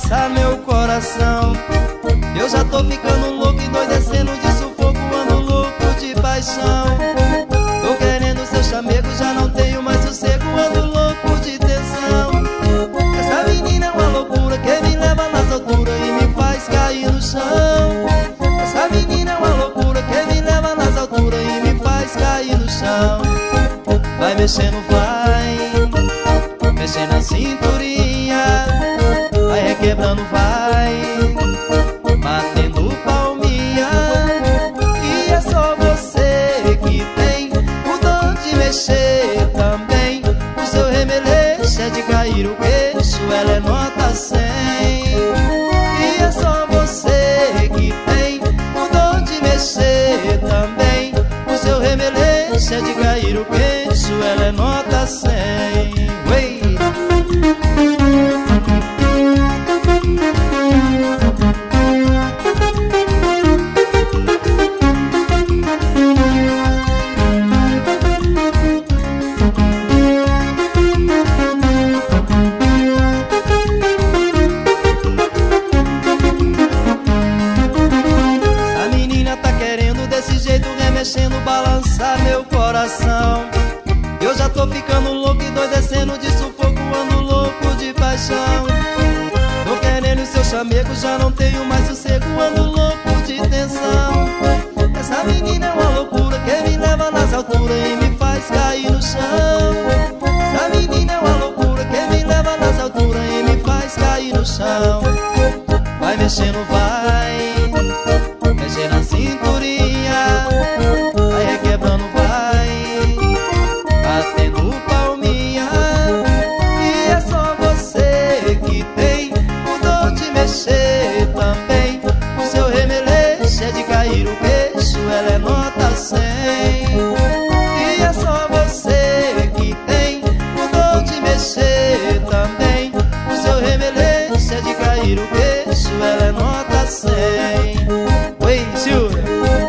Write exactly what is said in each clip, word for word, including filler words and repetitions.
balançar meu coração. Eu já tô ficando louco, endoidecendo de sufoco, ando louco de paixão. Tô querendo seu chamego, já não tenho mais sossego, ando louco de tensão. Essa menina é uma loucura que me leva nas alturas e me faz cair no chão. Essa menina é uma loucura que me leva nas alturas e me faz cair no chão. Vai mexendo, vai mexendo na cinturinha, vai requebrando, vai batendo palminha. E é só você que tem o dom de mexer também. O seu remeleixo é de cair o queixo, ela é nota cem. E é só você que tem o dom de mexer também. O seu remeleixo é de cair o queixo, ela é nota cem. Uei. Desse jeito remexendo, balançar meu coração. Eu já tô ficando louco, endoidecendo de sufoco, ando louco de paixão. Tô querendo seu chamego, já não tenho mais sossego, ando louco de tensão. Essa menina é uma loucura que me leva nas alturas e me faz cair no chão. Essa menina é uma loucura que me leva nas alturas e me faz cair no chão. Vai mexendo, vai mexendo na cinturinha, vai requebrando, vai batendo palminha. E é só você que tem o dom de mexer também. O seu remeleixo é de cair o queixo, ela é nota cem. E é só você que tem o dom de mexer também. O seu remeleixo é de cair o queixo, ela é nota cem. Oi, Silvia.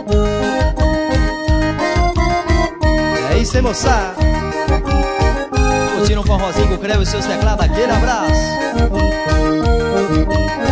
É isso aí, moçada. Curtindo um forrozinho com o Creu e seus teclados. Aquele abraço.